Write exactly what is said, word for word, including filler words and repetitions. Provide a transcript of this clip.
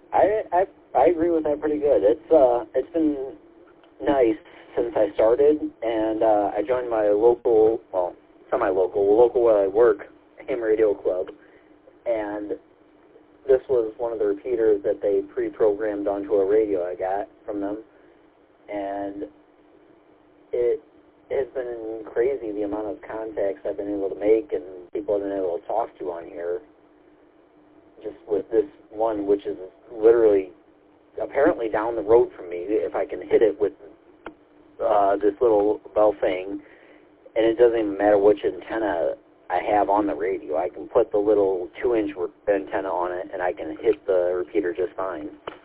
I, I I agree with that pretty good. It's uh it's been nice since I started, and uh, I joined my local, well, semi-local, local where I work, Ham Radio Club, and this was one of the repeaters that they pre-programmed onto a radio I got from them, and it has been crazy the amount of contacts I've been able to make and people I've been able to talk to on here, just with this one, which is literally apparently down the road from me, if I can hit it with uh, this little bell thing, and it doesn't even matter which antenna I have on the radio. I can put the little two-inch antenna on it, and I can hit the repeater just fine.